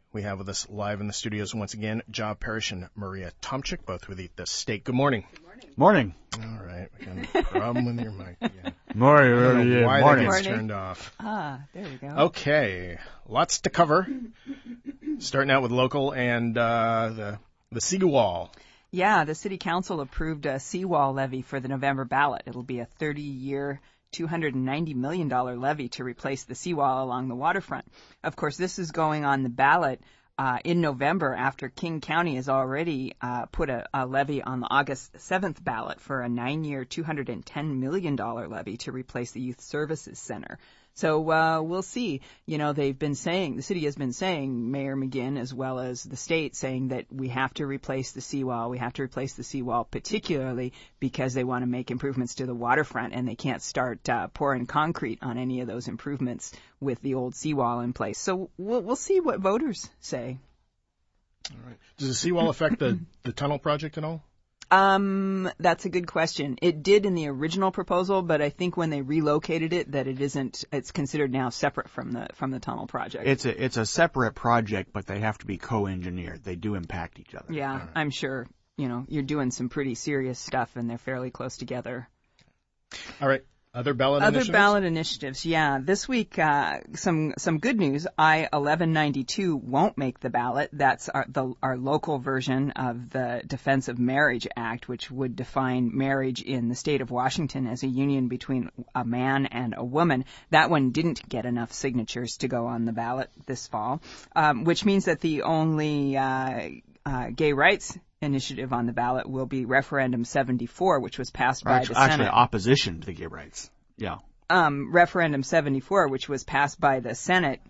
We have with us live in the studios once again, Job Parrish and Maria Tomczyk, both with the state. Good morning. Morning. All right. We got a problem with your mic again. Morning. I don't know why Morning. that gets turned off. There we go. Okay. Lots to cover. Starting out with local and the seawall. Yeah, the City Council approved a seawall levy for the November ballot. It'll be a 30-year, $290 million levy to replace the seawall along the waterfront. Of course, this is going on the ballot in November after King County has already put a levy on the August 7th ballot for a 9-year, $210 million levy to replace the Youth Services Center. So we'll see. You know, the city has been saying, Mayor McGinn as well as the state, saying that we have to replace the seawall. We have to replace the seawall, particularly because they want to make improvements to the waterfront, and they can't start pouring concrete on any of those improvements with the old seawall in place. So we'll see what voters say. All right. Does the seawall affect the tunnel project at all? That's a good question. It did in the original proposal, but I think when they relocated it, that it's considered now separate from the tunnel project. It's a separate project, but they have to be co-engineered. They do impact each other. Yeah, right. I'm sure, you're doing some pretty serious stuff and they're fairly close together. All right. Other ballot initiatives? Yeah. This week, some good news. I-1192 won't make the ballot. That's our local version of the Defense of Marriage Act, which would define marriage in the state of Washington as a union between a man and a woman. That one didn't get enough signatures to go on the ballot this fall, which means that the only gay rights initiative on the ballot will be Referendum 74, which was passed by the Senate. Actually, opposition to the gay rights. Yeah. Referendum 74, which was passed by the Senate,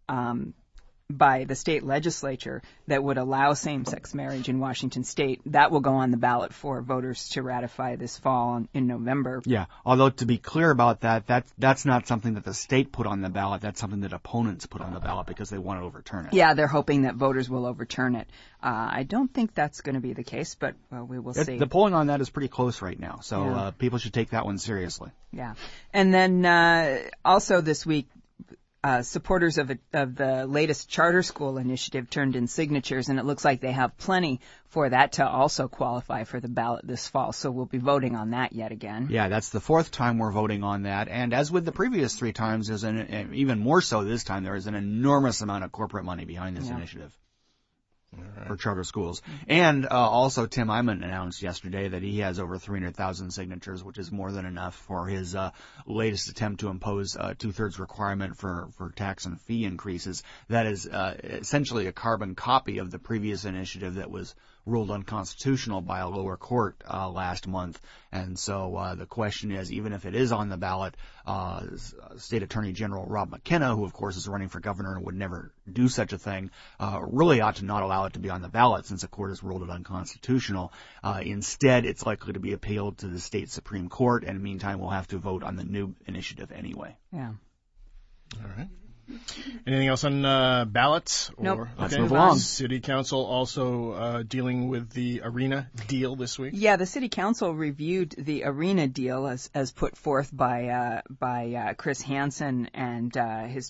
by the state legislature, that would allow same-sex marriage in Washington state. That will go on the ballot for voters to ratify this fall in November. Yeah. Although, to be clear about that's not something that the state put on the ballot. That's something that opponents put on the ballot because they want to overturn it. Yeah, they're hoping that voters will overturn it. I don't think that's going to be the case, but we will see. The polling on that is pretty close right now, so people should take that one seriously. Yeah. And then also this week, supporters of the latest charter school initiative turned in signatures, and it looks like they have plenty for that to also qualify for the ballot this fall. So we'll be voting on that yet again. Yeah, that's the fourth time we're voting on that. And as with the previous 3 times, even more so this time, there is an enormous amount of corporate money behind this initiative. Right. For charter schools. And also Tim Eyman announced yesterday that he has over 300,000 signatures, which is more than enough for his latest attempt to impose a 2/3 requirement for tax and fee increases. That is essentially a carbon copy of the previous initiative that was ruled unconstitutional by a lower court last month. And so the question is, even if it is on the ballot, State Attorney General Rob McKenna, who of course is running for governor and would never do such a thing, really ought to not allow it to be on the ballot since the court has ruled it unconstitutional. Instead, it's likely to be appealed to the state Supreme Court, and meantime we'll have to vote on the new initiative anyway. Yeah. All right. Anything else on ballots? Nope. Let's move along. City Council also dealing with the arena deal this week? Yeah, the City Council reviewed the arena deal as put forth by Chris Hansen and his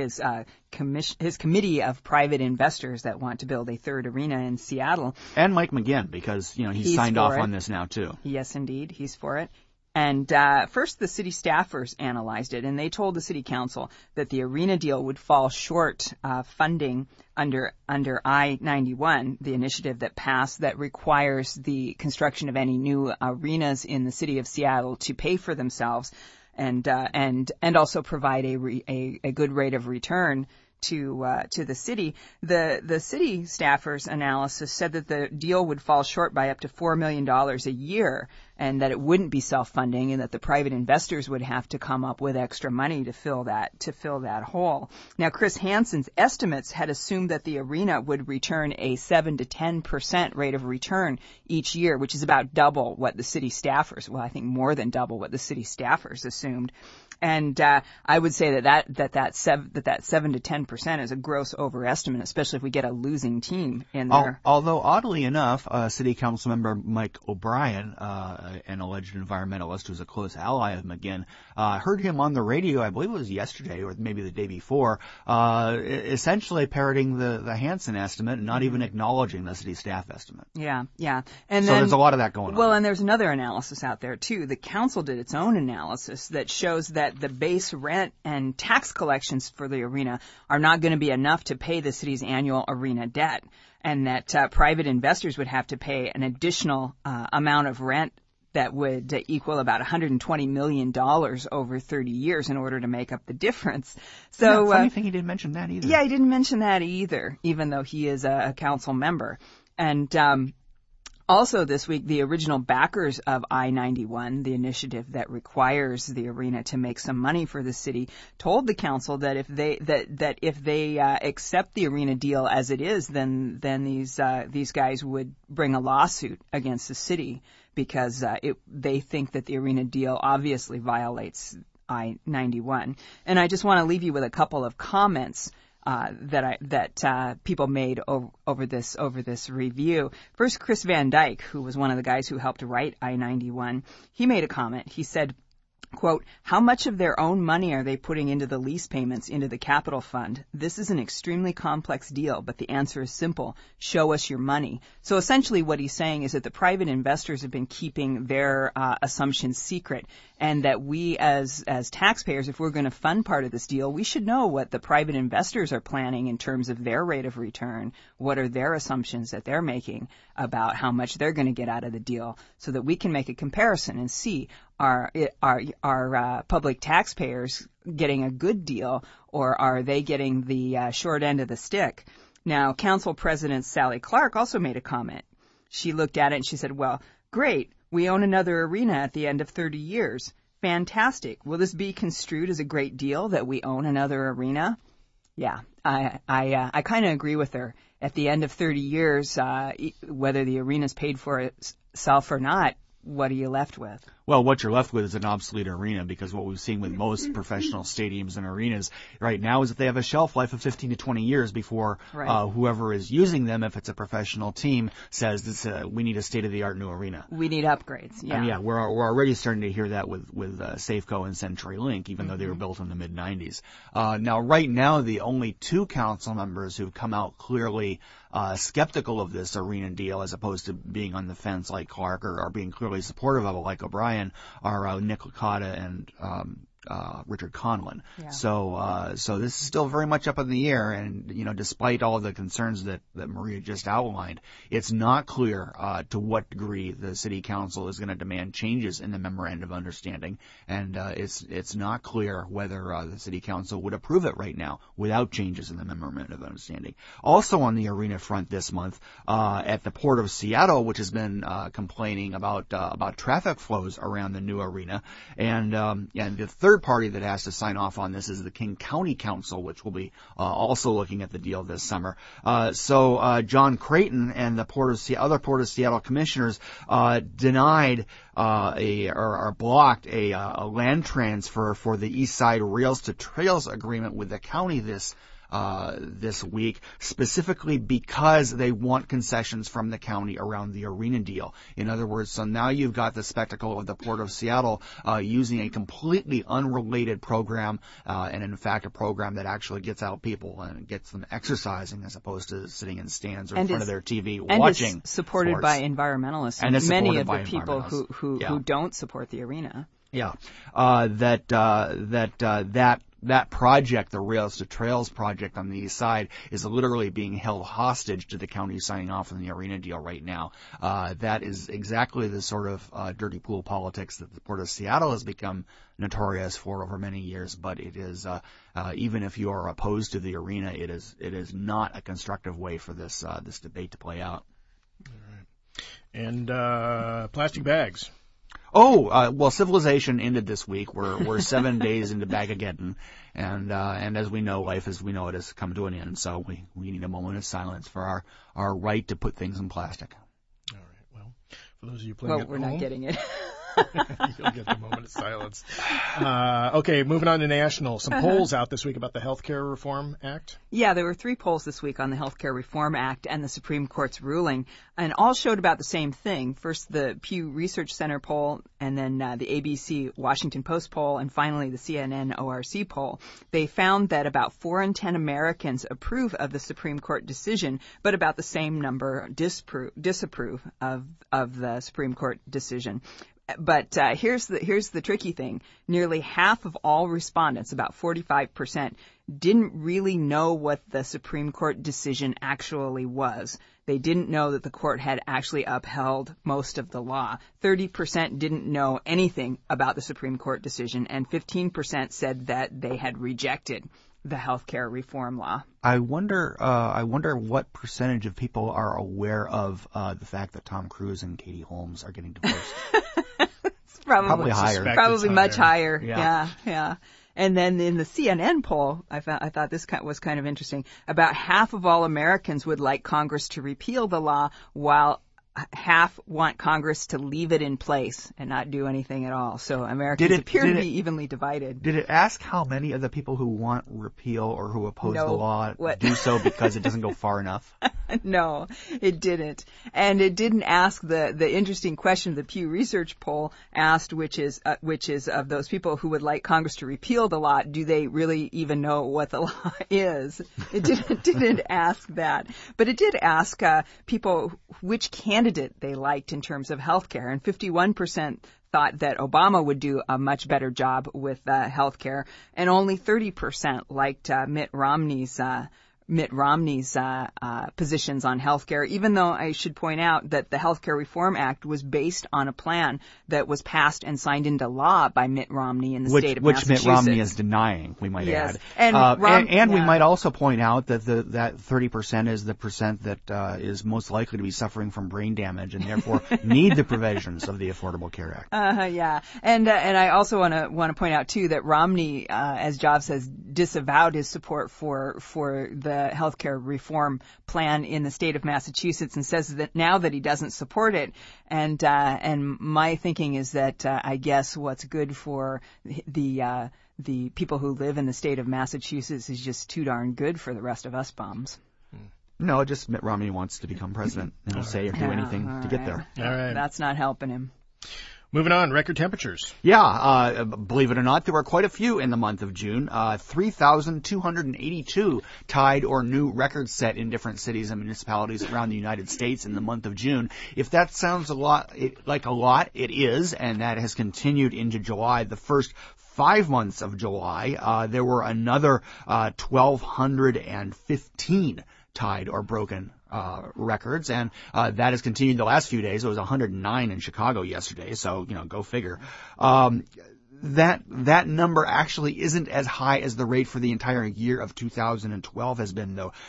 committee of private investors that want to build a third arena in Seattle. And Mike McGinn, because he's signed off on this now too. Yes, indeed, he's for it. And first, the city staffers analyzed it, and they told the city council that the arena deal would fall short funding under I-91, the initiative that passed that requires the construction of any new arenas in the city of Seattle to pay for themselves, and also provide a good rate of return to the city. The city staffers analysis said that the deal would fall short by up to $4 million a year, and that it wouldn't be self-funding, and that the private investors would have to come up with extra money to fill that hole. Now, Chris Hansen's estimates had assumed that the arena would return a 7 to 10% rate of return each year, which is about double what the city staffers, I think more than double what the city staffers assumed. And I would say that 7 to 10% is a gross overestimate, especially if we get a losing team in there. Although oddly enough, City Council member Mike O'Brien an alleged environmentalist who's a close ally of McGinn. Heard him on the radio, I believe it was yesterday or maybe the day before, essentially parroting the Hansen estimate and not even acknowledging the city staff estimate. Yeah. And so then, there's a lot of that going on. Well, and there's another analysis out there, too. The council did its own analysis that shows that the base rent and tax collections for the arena are not going to be enough to pay the city's annual arena debt, and that private investors would have to pay an additional amount of rent that would equal about $120 million over 30 years in order to make up the difference. So, funny thing, he didn't mention that either. Yeah, he didn't mention that either, even though he is a council member. And also this week, the original backers of I-91, the initiative that requires the arena to make some money for the city, told the council that if they accept the arena deal as it is, then these guys would bring a lawsuit against the city because they think that the arena deal obviously violates I-91. And I just want to leave you with a couple of comments that people made over this review. First, Chris Van Dyke, who was one of the guys who helped write I-91, he made a comment. He said, quote, "How much of their own money are they putting into the lease payments into the capital fund? This is an extremely complex deal, but the answer is simple. Show us your money." So essentially what he's saying is that the private investors have been keeping their assumptions secret, and that we as taxpayers, if we're going to fund part of this deal, we should know what the private investors are planning in terms of their rate of return. What are their assumptions that they're making about how much they're going to get out of the deal, so that we can make a comparison and see are public taxpayers getting a good deal, or are they getting the short end of the stick? Now, Council President Sally Clark also made a comment. She looked at it and she said, "Well, great. We own another arena at the end of 30 years. Fantastic. Will this be construed as a great deal that we own another arena?" Yeah, I kind of agree with her. At the end of 30 years, whether the arena's paid for itself or not, what are you left with? Well, what you're left with is an obsolete arena, because what we've seen with most professional stadiums and arenas right now is that they have a shelf life of 15 to 20 years before whoever is using them, if it's a professional team, says we need a state-of-the-art new arena. We need upgrades. Yeah, and we're already starting to hear that with Safeco and CenturyLink, even though they were built in the mid-90s. Now, right now, the only two council members who've come out clearly skeptical of this arena deal, as opposed to being on the fence like Clark, or being clearly supportive of it like O'Brien, are Nick Licata and Richard Conlon. Yeah. So this is still very much up in the air, and despite all of the concerns that Maria just outlined, it's not clear to what degree the city council is going to demand changes in the memorandum of understanding, and it's not clear whether the city council would approve it right now without changes in the memorandum of understanding. Also on the arena front this month, at the Port of Seattle, which has been complaining about traffic flows around the new arena, and the third party that has to sign off on this is the King County Council, which will be also looking at the deal this summer. So John Creighton and the other Port of Seattle commissioners denied or blocked a land transfer for the East Side Rails to Trails agreement with the county this week, specifically because they want concessions from the county around the arena deal. In other words, so now you've got the spectacle of the Port of Seattle using a completely unrelated program, and in fact a program that actually gets out people and gets them exercising as opposed to sitting in stands or in front of their TV watching. And is supported sports. By environmentalists, and many of the people who don't support the arena. Yeah, that project, the Rails to Trails project on the east side, is literally being held hostage to the county signing off on the arena deal right now. That is exactly the sort of dirty pool politics that the Port of Seattle has become notorious for over many years. But it is, even if you are opposed to the arena, it is not a constructive way for this debate to play out. All right. And plastic bags. Well, Civilization ended this week. We're 7 days into Bagageddon, and as we know, life as we know it has come to an end. So we need a moment of silence for our right to put things in plastic. All right. Well, for those of you playing at home, we're not getting it. You'll get the moment of silence. Okay, moving on to national. Some polls out this week about the Healthcare Reform Act. Yeah, there were 3 polls this week on the Healthcare Reform Act and the Supreme Court's ruling, and all showed about the same thing. First, the Pew Research Center poll, and then the ABC Washington Post poll, and finally the CNN ORC poll. They found that about 4 in 10 Americans approve of the Supreme Court decision, but about the same number disapprove of the Supreme Court decision. But here's the tricky thing. Nearly half of all respondents, about 45%, didn't really know what the Supreme Court decision actually was. They didn't know that the court had actually upheld most of the law. 30% didn't know anything about the Supreme Court decision, and 15% said that they had rejected the healthcare reform law. I wonder what percentage of people are aware of the fact that Tom Cruise and Katie Holmes are getting divorced. Probably higher. Probably much higher. Yeah. And then in the CNN poll, I thought this was kind of interesting. About half of all Americans would like Congress to repeal the law, while half want Congress to leave it in place and not do anything at all. So Americans appear to be evenly divided. Did it ask how many of the people who want repeal or who oppose the law do so because it doesn't go far enough? No, it didn't. And it didn't ask the interesting question the Pew Research poll asked, which is of those people who would like Congress to repeal the law, do they really even know what the law is? It didn't ask that. But it did ask people which candidate they liked in terms of health care, and 51% thought that Obama would do a much better job with health care, and only 30% liked Mitt Romney's positions on healthcare, even though I should point out that the Healthcare Reform Act was based on a plan that was passed and signed into law by Mitt Romney in the state of Massachusetts. Which Mitt Romney is denying, we might add. And we might also point out that that 30% is the percent that is most likely to be suffering from brain damage and therefore need the provisions of the Affordable Care Act. Yeah. And I also want to point out too that Romney, as Jobs has disavowed his support for the healthcare reform plan in the state of Massachusetts, and says that now that he doesn't support it. And my thinking is that I guess what's good for the people who live in the state of Massachusetts is just too darn good for the rest of us bums. No, just Mitt Romney wants to become president, and he'll say or do anything to get there. All right. That's not helping him. Moving on, record temperatures. Yeah, believe it or not, there were quite a few in the month of June. 3,282 tied or new records set in different cities and municipalities around the United States in the month of June. If that sounds like a lot, it is, and that has continued into July. The first 5 months of July, there were another 1,215 tied or broken records, and that has continued the last few days. It was 109 in Chicago yesterday, so go figure. That number actually isn't as high as the rate for the entire year of 2012 has been, though.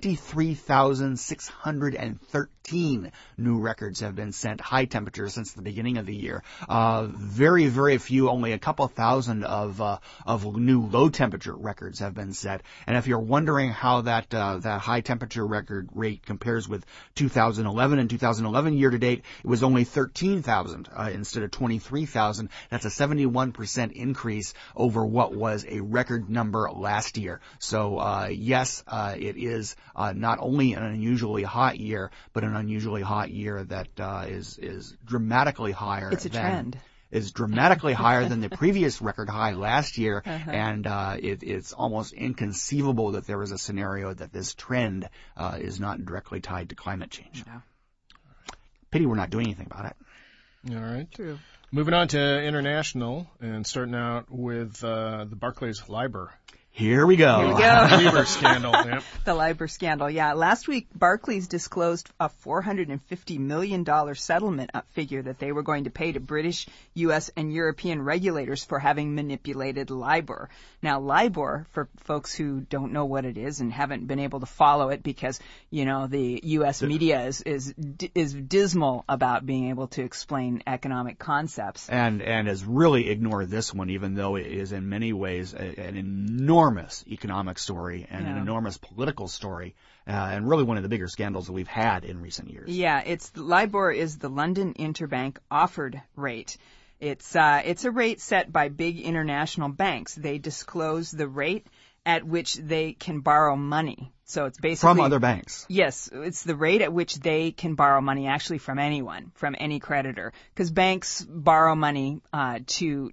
23,613 new records have been sent, high temperatures, since the beginning of the year. Very, very few, only a couple thousand of new low temperature records have been set. And if you're wondering how that high temperature record rate compares with 2011 and 2011 year to date, it was only 13,000 instead of 23,000. That's a 71% increase over what was a record number last year. So, yes, it is not only an unusually hot year, but an unusually hot year that is dramatically higher. It's a trend. Is dramatically higher than the previous record high last year, and it's almost inconceivable that there is a scenario that this trend is not directly tied to climate change. Yeah. Pity we're not doing anything about it. All right. True. Moving on to international, and starting out with the Barclays LIBOR. Here we go. LIBOR scandal. Yep. The LIBOR scandal, yeah. Last week, Barclays disclosed a $450 million settlement figure that they were going to pay to British, U.S., and European regulators for having manipulated LIBOR. Now, LIBOR, for folks who don't know what it is and haven't been able to follow it because, the U.S. media is dismal about being able to explain economic concepts. And has really ignored this one, even though it is in many ways an enormous economic story and an enormous political story, and really one of the bigger scandals that we've had in recent years. Yeah, LIBOR is the London Interbank Offered Rate. It's a rate set by big international banks. They disclose the rate at which they can borrow money. So it's basically from other banks. Yes, it's the rate at which they can borrow money actually from anyone, from any creditor, because banks borrow money to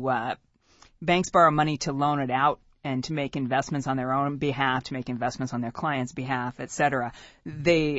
loan it out and to make investments on their own behalf, to make investments on their clients' behalf, etc. They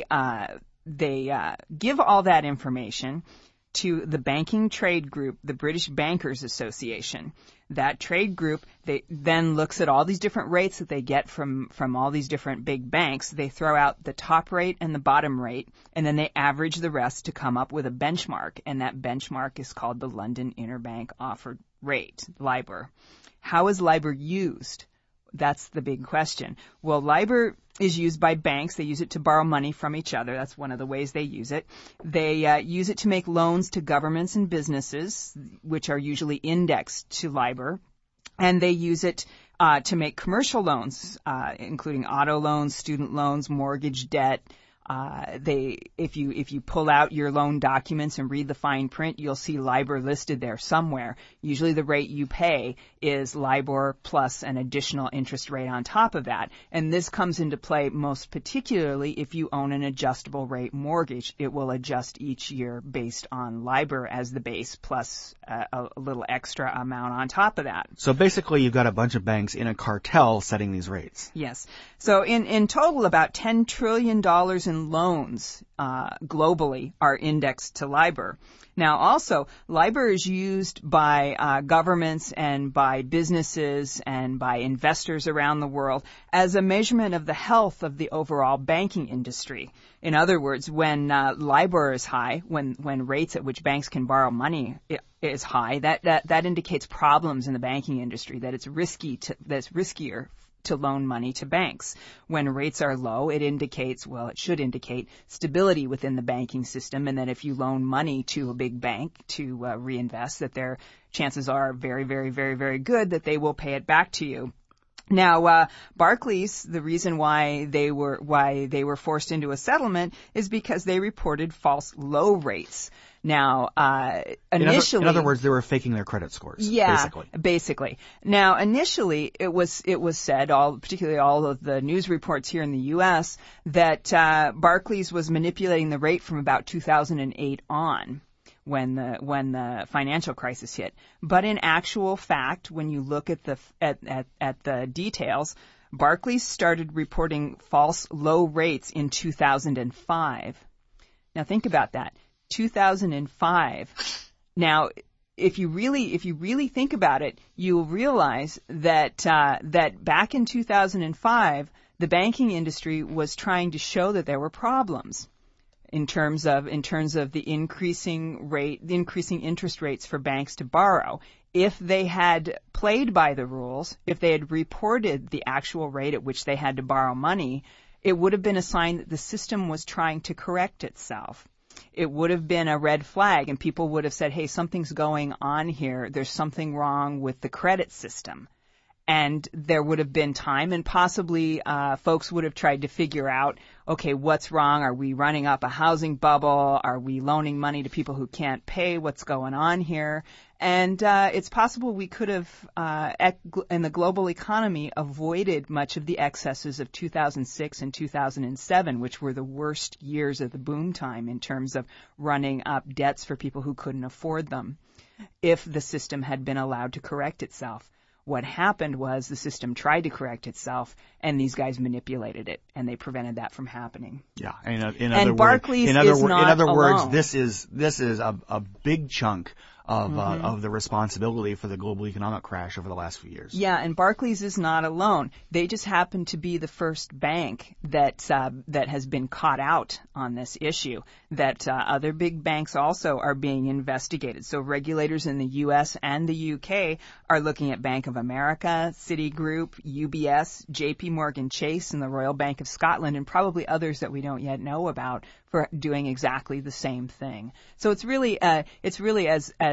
give all that information to the banking trade group, the British Bankers Association. That trade group, they then looks at all these different rates that they get from all these different big banks. They throw out the top rate and the bottom rate, and then they average the rest to come up with a benchmark, and that benchmark is called the London Interbank Offered Rate, LIBOR. How is LIBOR used? That's the big question. Well, LIBOR is used by banks. They use it to borrow money from each other. That's one of the ways they use it. They use it to make loans to governments and businesses, which are usually indexed to LIBOR. And they use it to make commercial loans, including auto loans, student loans, mortgage debt. If you pull out your loan documents and read the fine print, you'll see LIBOR listed there somewhere. Usually the rate you pay is LIBOR plus an additional interest rate on top of that. And this comes into play most particularly if you own an adjustable rate mortgage. It will adjust each year based on LIBOR as the base plus a little extra amount on top of that. So basically you've got a bunch of banks in a cartel setting these rates. Yes. So in total, about $10 trillion in loans globally are indexed to LIBOR. Now, also, LIBOR is used by governments and by businesses and by investors around the world as a measurement of the health of the overall banking industry. In other words, when LIBOR is high, when rates at which banks can borrow money is high, that indicates problems in the banking industry, that it's riskier to loan money to banks. When rates are low, it should indicate stability within the banking system, and that if you loan money to a big bank to reinvest, that their chances are very, very, very, very good that they will pay it back to you. Now, Barclays, the reason why they were forced into a settlement is because they reported false low rates. Now, initially, in other words, they were faking their credit scores. Yeah, basically. Now, initially, it was said, particularly all of the news reports here in the U.S., that Barclays was manipulating the rate from about 2008 on, when the financial crisis hit. But in actual fact, when you look at the details, Barclays started reporting false low rates in 2005. Now think about that. 2005. Now, if you really think about it, you'll realize that back in 2005, the banking industry was trying to show that there were problems in terms of the increasing interest rates for banks to borrow. If they had played by the rules, if they had reported the actual rate at which they had to borrow money, it would have been a sign that the system was trying to correct itself. It would have been a red flag, and people would have said, hey, something's going on here. There's something wrong with the credit system. And there would have been time, and possibly folks would have tried to figure out, okay, what's wrong? Are we running up a housing bubble? Are we loaning money to people who can't pay? What's going on here? And it's possible we could have, in the global economy, avoided much of the excesses of 2006 and 2007, which were the worst years of the boom time in terms of running up debts for people who couldn't afford them, if the system had been allowed to correct itself. What happened was the system tried to correct itself, and these guys manipulated it, and they prevented that from happening. Yeah, in other words, this is a big chunk of the responsibility for the global economic crash over the last few years. Yeah, and Barclays is not alone. They just happen to be the first bank that has been caught out on this issue. That other big banks also are being investigated. So regulators in the U.S. and the UK are looking at Bank of America, Citigroup, UBS, J.P. Morgan Chase, and the Royal Bank of Scotland, and probably others that we don't yet know about, for doing exactly the same thing. So it's really as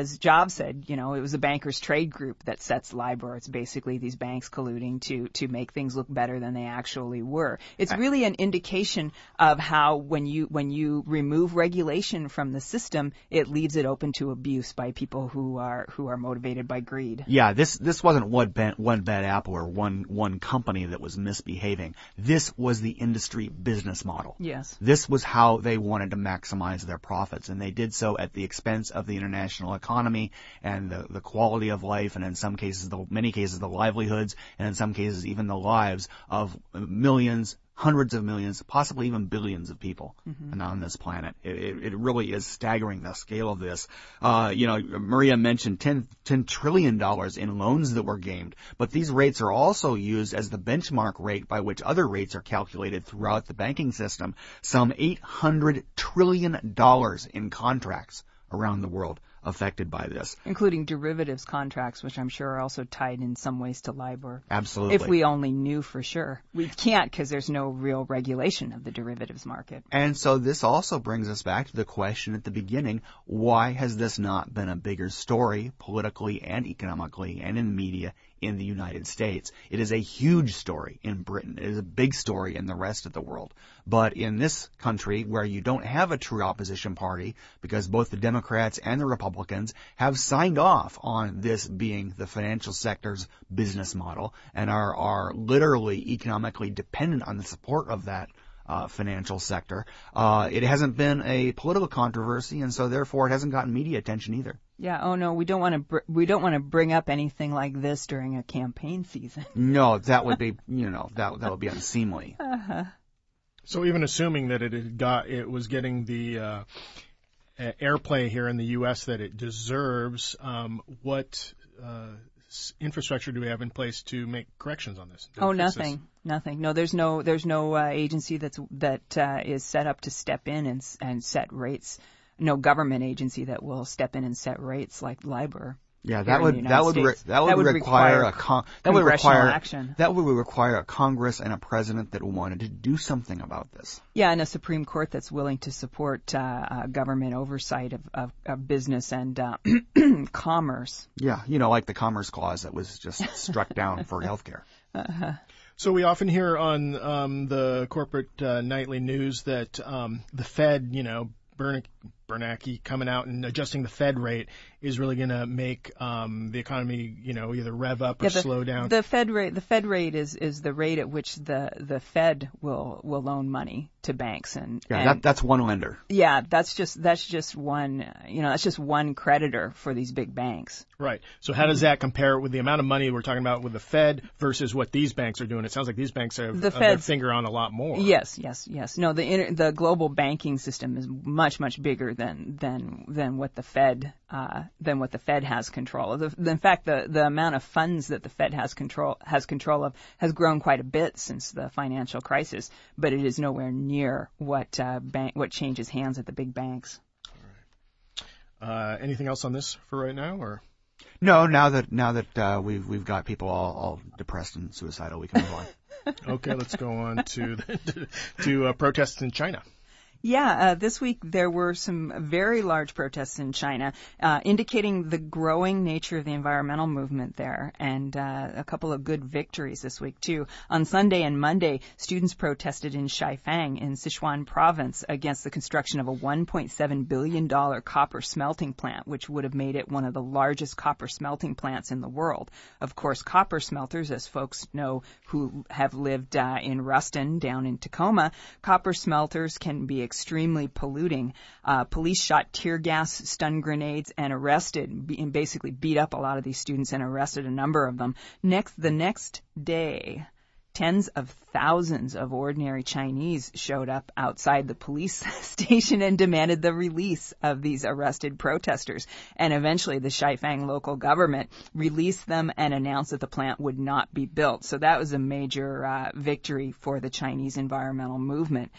as Job said, it was the bankers trade group that sets LIBOR. It's basically these banks colluding to make things look better than they actually were. It's really an indication of how when you remove regulation from the system, it leaves it open to abuse by people who are motivated by greed. Yeah, this wasn't one bad apple or one company that was misbehaving. This was the industry business model. Yes. This was how they wanted to maximize their profits, and they did so at the expense of the international economy and the quality of life, and in some cases, many cases, the livelihoods, and in some cases, even the lives of millions, hundreds of millions, possibly even billions of people on this planet. It really is staggering, the scale of this. Maria mentioned $10 trillion in loans that were gamed, but these rates are also used as the benchmark rate by which other rates are calculated throughout the banking system. Some $800 trillion in contracts around the world affected by this. Including derivatives contracts, which I'm sure are also tied in some ways to LIBOR. Absolutely. If we only knew for sure. We can't because there's no real regulation of the derivatives market. And so this also brings us back to the question at the beginning, why has this not been a bigger story politically and economically and in the media in the United States? It is a huge story in Britain. It is a big story in the rest of the world. But in this country, where you don't have a true opposition party, because both the Democrats and the Republicans have signed off on this being the financial sector's business model and are literally economically dependent on the support of that financial sector, it hasn't been a political controversy, and so therefore it hasn't gotten media attention either. Yeah. Oh no, we don't want to bring up anything like this during a campaign season. No, that would be that would be unseemly. So even assuming that it was getting the airplay here in the U.S. that it deserves, what infrastructure do we have in place to make corrections on this? Nothing. No, there's no agency that is set up to step in and set rates. No government agency that will step in and set rates like LIBOR. Yeah, that would require action. That would require a Congress and a president that wanted to do something about this. Yeah, and a Supreme Court that's willing to support government oversight of business and commerce. Yeah, like the Commerce Clause that was just struck down for healthcare. So we often hear on the corporate nightly news that the Fed, Bernanke coming out and adjusting the Fed rate is really going to make the economy, either rev up or slow down. The Fed rate is the rate at which the Fed will loan money to banks and that's one lender. Yeah, that's just one that's just one creditor for these big banks. Right. So how does that compare with the amount of money we're talking about with the Fed versus what these banks are doing? It sounds like these banks have their finger on a lot more. Yes. No, the global banking system is much bigger than what the Fed has control of. In fact, the amount of funds that the Fed has control of has grown quite a bit since the financial crisis, but it is nowhere near what changes hands at the big banks. All right. Anything else on this for right now, or? No. Now that we've got people all depressed and suicidal, we can move on. Okay, let's go on to protests in China. Yeah, this week there were some very large protests in China, indicating the growing nature of the environmental movement there, and a couple of good victories this week too. On Sunday and Monday, students protested in Shaifang in Sichuan province against the construction of a $1.7 billion copper smelting plant, which would have made it one of the largest copper smelting plants in the world. Of course, copper smelters, as folks know who have lived in Ruston down in Tacoma, copper smelters can be extremely polluting. Police shot tear gas, stun grenades, and basically beat up a lot of these students and arrested a number of them. The next day, tens of thousands of ordinary Chinese showed up outside the police station and demanded the release of these arrested protesters. And eventually the Shaifang local government released them and announced that the plant would not be built. So that was a major victory for the Chinese environmental movement.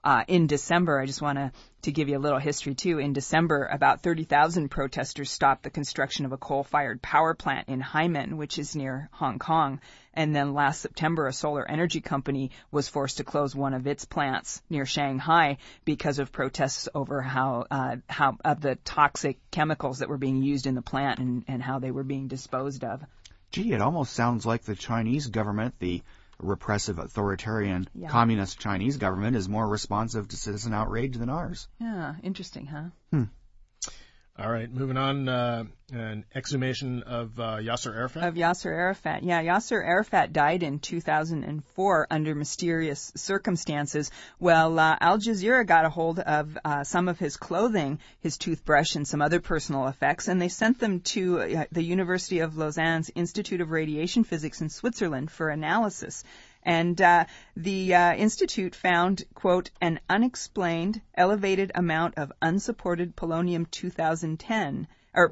In December, I just want to give you a little history too. In December, about 30,000 protesters stopped the construction of a coal-fired power plant in Haimen, which is near Hong Kong. And then last September, a solar energy company was forced to close one of its plants near Shanghai because of protests over how of the toxic chemicals that were being used in the plant and how they were being disposed of. Gee, it almost sounds like the Chinese government, the repressive, authoritarian, communist Chinese government, is more responsive to citizen outrage than ours. Yeah, interesting, huh? All right, moving on, an exhumation of Yasser Arafat. Of Yasser Arafat. Yeah, Yasser Arafat died in 2004 under mysterious circumstances. Well, Al Jazeera got a hold of some of his clothing, his toothbrush, and some other personal effects, and they sent them to the University of Lausanne's Institute of Radiation Physics in Switzerland for analysis. And the institute found, quote, an unexplained elevated amount of unsupported polonium-210, or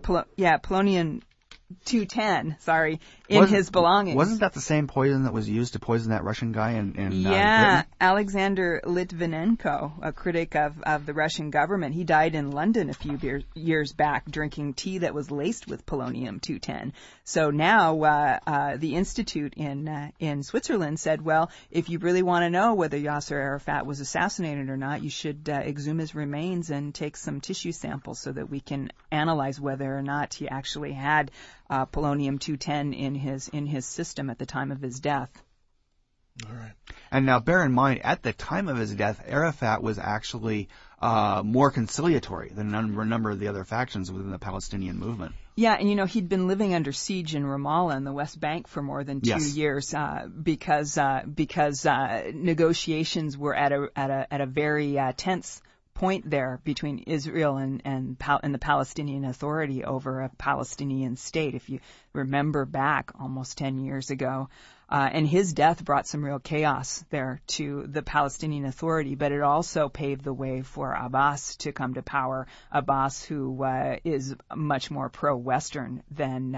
polonium-210, in his belongings. Wasn't that the same poison that was used to poison that Russian guy in Britain? Alexander Litvinenko, a critic of the Russian government. He died in London a few years back drinking tea that was laced with polonium-210. So now the institute in Switzerland said, well, if you really want to know whether Yasser Arafat was assassinated or not, you should exhume his remains and take some tissue samples so that we can analyze whether or not he actually had polonium-210 in his system at the time of his death. All right. And now bear in mind, at the time of his death, Arafat was actually more conciliatory than a number of the other factions within the Palestinian movement. Yeah, and he'd been living under siege in Ramallah in the West Bank for more than 2 years because negotiations were at a very tense point there between Israel and the Palestinian Authority over a Palestinian state, if you remember back almost 10 years ago. And his death brought some real chaos there to the Palestinian Authority, but it also paved the way for Abbas to come to power. Abbas, who is much more pro-Western than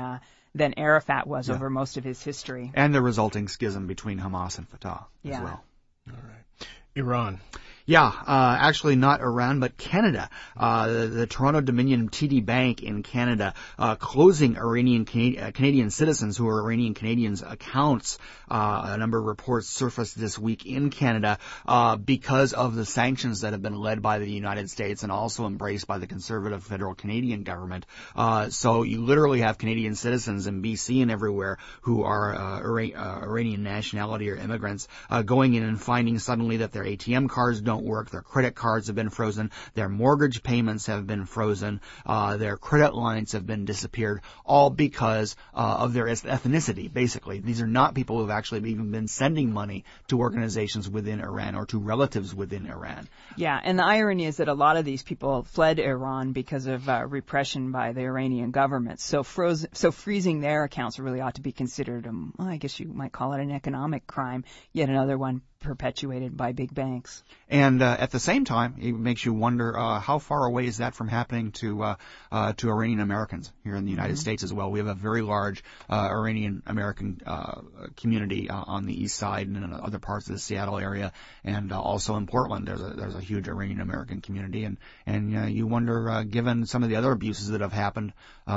Arafat was over most of his history. And the resulting schism between Hamas and Fatah as well. All right. Iran. Yeah, actually not Iran, but Canada. The Toronto Dominion TD Bank in Canada closing Iranian Canadian citizens who are Iranian Canadians' accounts. A number of reports surfaced this week in Canada because of the sanctions that have been led by the United States and also embraced by the conservative federal Canadian government. So you literally have Canadian citizens in BC and everywhere who are Iranian nationality or immigrants going in and finding suddenly that their ATM cards don't work, their credit cards have been frozen, their mortgage payments have been frozen, their credit lines have been disappeared, all because of their ethnicity, basically. These are not people who have actually even been sending money to organizations within Iran or to relatives within Iran. Yeah, and the irony is that a lot of these people fled Iran because of repression by the Iranian government. So freezing their accounts really ought to be considered, I guess you might call it an economic crime, yet another one perpetuated by big banks. And at the same time, it makes you wonder how far away is that from happening to Iranian Americans here in the United States as well. We have a very large Iranian American community on the east side and in other parts of the Seattle area, and also in Portland. There's a huge Iranian American community, and you wonder, given some of the other abuses that have happened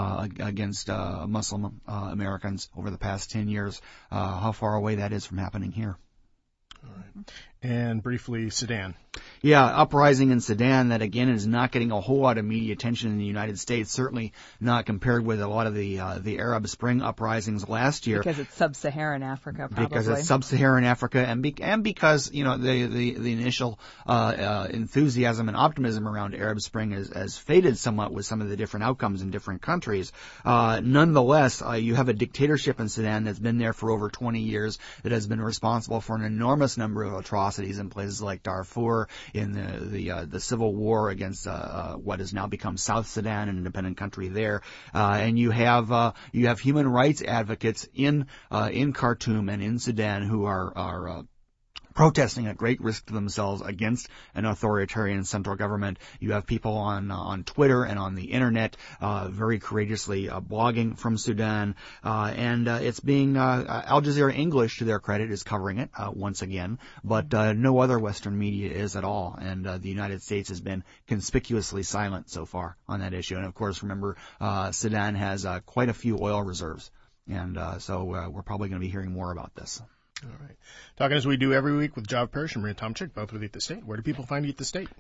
against Muslim Americans over the past 10 years, how far away that is from happening here. All right. And briefly, Sudan. Yeah, uprising in Sudan that, again, is not getting a whole lot of media attention in the United States, certainly not compared with a lot of the Arab Spring uprisings last year. Because it's sub-Saharan Africa, probably. Because it's sub-Saharan Africa, and because, the initial enthusiasm and optimism around Arab Spring has faded somewhat with some of the different outcomes in different countries. Nonetheless, you have a dictatorship in Sudan that's been there for over 20 years that has been responsible for an enormous number of atrocities in places like Darfur, in the civil war against what has now become South Sudan, an independent country there, and you have human rights advocates in Khartoum and in Sudan who are protesting at great risk to themselves against an authoritarian central government. You have people on Twitter and on the internet very courageously blogging from Sudan, and it's being Al Jazeera English, to their credit, is covering it once again, but no other Western media is at all, and the United States has been conspicuously silent so far on that issue. And of course, remember, Sudan has quite a few oil reserves, and so we're probably going to be hearing more about this. All right. Talking as we do every week with Jav Parrish and Maria Tomchik, both with Eat the State. Where do people find Eat the State?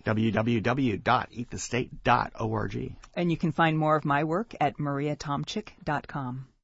www.eatthestate.org. And you can find more of my work at mariatomchik.com.